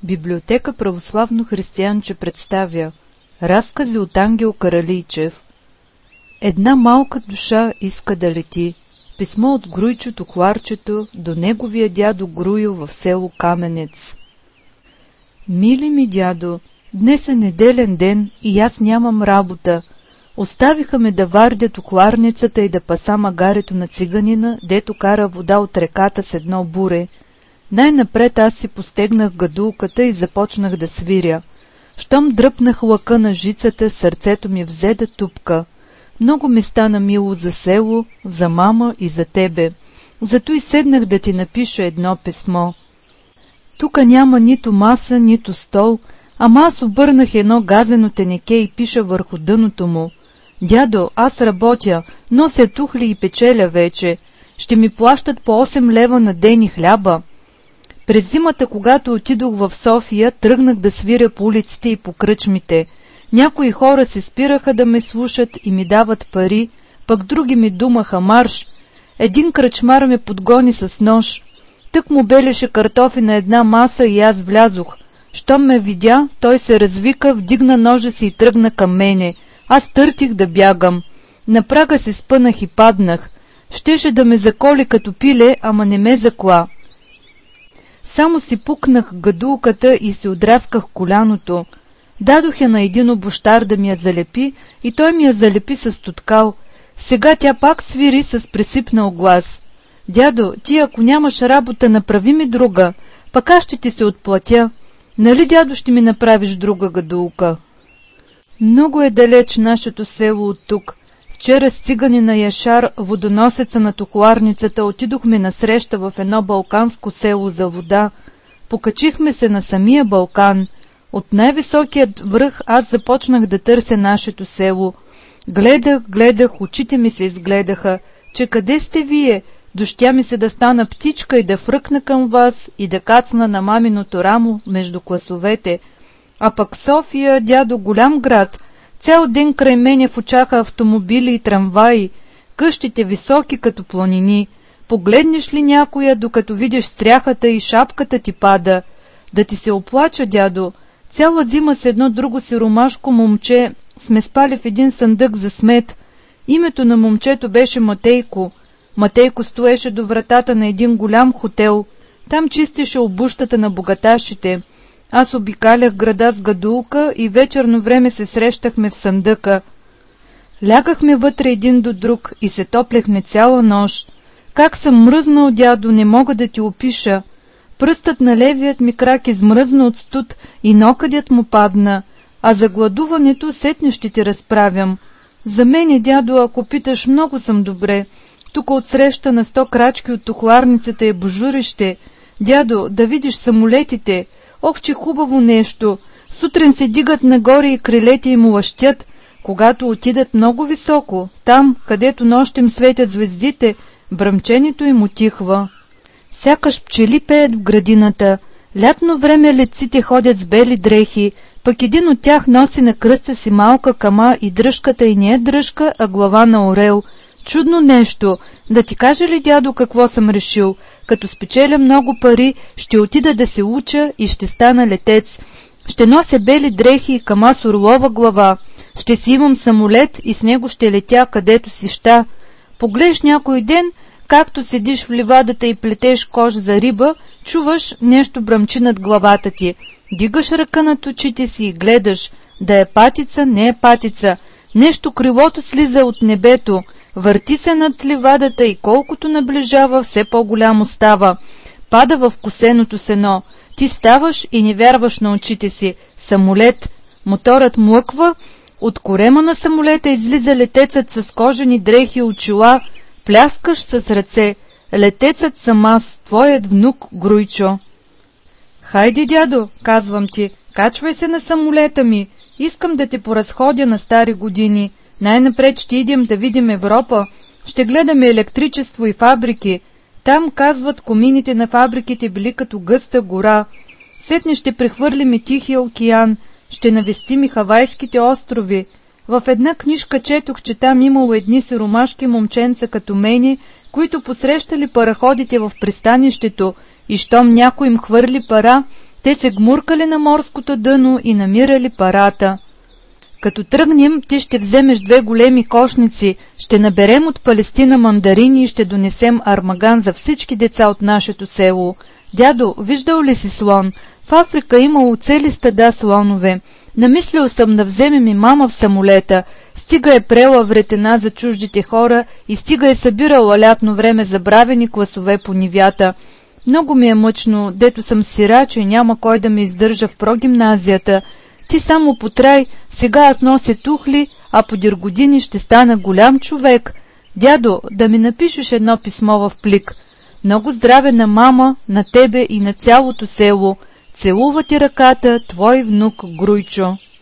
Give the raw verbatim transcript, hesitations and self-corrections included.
Библиотека Православно християнче представя разкази от Ангел Каралийчев. Една малка душа иска да лети. Писмо от Груйчето Хларчето до неговия дядо Груйо в село Каменец. Мили ми дядо, днес е неделен ден и аз нямам работа. Оставиха ме да вардя тухларницата и да паса магарето на циганина, дето кара вода от реката с едно буре. Най-напред аз си постегнах гадулката и започнах да свиря. Щом дръпнах лъка на жицата, сърцето ми взе да тупка. Много ми стана мило за село, за мама и за тебе. Зато и седнах да ти напиша едно писмо. Тука няма нито маса, нито стол, ама аз обърнах едно газено тенеке и пиша върху дъното му. Дядо, аз работя, нося тухли и печеля вече. Ще ми плащат по осем лева на ден и хляба. През зимата, когато отидох в София, тръгнах да свиря по улиците и по кръчмите. Някои хора се спираха да ме слушат и ми дават пари, пък други ми думаха марш. Един кръчмар ме подгони с нож. Тък му белеше картофи на една маса и аз влязох. Щом ме видя, той се развика, вдигна ножа си и тръгна към мене. Аз търтих да бягам. На прага се спънах и паднах. Щеше да ме заколи като пиле, ама не ме закла. Само си пукнах гадулката и си отрасках коляното. Дадох я на един обущар да ми я залепи и той ми я залепи с туткал. Сега тя пак свири с пресипнал глас. Дядо, ти ако нямаш работа, направи ми друга, пък аз ще ти се отплатя. Нали, дядо, ще ми направиш друга гадулка? Много е далеч нашето село от тук. Вчера с циганина Яшар, водоносеца на тухларницата, отидохме на среща в едно балканско село за вода. Покачихме се на самия Балкан. От най-високият връх аз започнах да търся нашето село. Гледах, гледах, очите ми се изгледаха, че къде сте вие? Дощя ми се да стана птичка и да фръкна към вас и да кацна на маминото рамо между класовете. А пък София, дядо, голям град. Цял ден край мене в очаха автомобили и трамваи, къщите високи като планини. Погледнеш ли някоя, докато видиш стряхата и шапката ти пада? Да ти се оплача, дядо. Цяла зима с едно друго сиромашко момче сме спали в един съндък за смет. Името на момчето беше Матейко. Матейко стоеше до вратата на един голям хотел. Там чистеше обущата на богаташите. Аз обикалях града с гадулка и вечерно време се срещахме в съндъка. Лягахме вътре един до друг и се топлехме цяла нощ. Как съм мръзнал, дядо, не мога да ти опиша. Пръстът на левият ми крак измръзна от студ и нокъдят му падна, а за гладуването сетне ще ти разправям. За мене, дядо, ако питаш, много съм добре. Тук отсреща на сто крачки от тухларницата е божурище. Дядо, да видиш самолетите. Ох, че хубаво нещо. Сутрин се дигат нагоре и крилете им лъщят. Когато отидат много високо, там, където нощем светят звездите, бръмчението им утихва. Сякаш пчели пеят в градината. Лятно време летците ходят с бели дрехи, пък един от тях носи на кръста си малка кама и дръжката й не е дръжка, а глава на орел. Чудно нещо. Да ти кажа ли, дядо, какво съм решил? Като спечеля много пари, ще отида да се уча и ще стана летец. Ще нося бели дрехи и кама с орлова глава. Ще си имам самолет и с него ще летя където си ща. Погледнеш някой ден, както седиш в ливадата и плетеш кож за риба, чуваш нещо бръмчи над главата ти. Дигаш ръка над очите си и гледаш. Да е патица, не е патица. Нещо крилото слиза от небето. Върти се над ливадата и колкото наближава, все по-голямо става. Пада в косеното сено. Ти ставаш и не вярваш на очите си. Самолет. Моторът млъква. От корема на самолета излиза летецът с кожени дрехи и очила. Пляскаш с ръце. Летецът съм аз, твоят внук Груйчо. Хайде, дядо, казвам ти, качвай се на самолета ми. Искам да те поразходя на стари години. Най-напред ще идем да видим Европа. Ще гледаме електричество и фабрики. Там, казват, комините на фабриките били като гъста гора. Сетне ще прехвърлиме Тихия океан. Ще навестим и Хавайските острови. В една книжка четох, че там имало едни сиромашки момченца като мене, които посрещали параходите в пристанището и щом някой им хвърли пара, Те се гмуркали на морското дъно и намирали парата. Като тръгнем, ти ще вземеш две големи кошници, ще наберем от Палестина мандарини и ще донесем армаган за всички деца от нашето село. Дядо, виждал ли си слон? В Африка имало цели стада слонове. Намислил съм да вземем и мама в самолета. Стига е прела вретена за чуждите хора и стига е събирала лятно време забравени класове по нивята. Много ми е мъчно, дето съм сирача и няма кой да ме издържа в прогимназията. Ти само потрай, сега аз нося тухли, а подир години ще стана голям човек. Дядо, да ми напишеш едно писмо в плик. Много здраве на мама, на тебе и на цялото село. Целува ти ръката, твой внук Груйчо.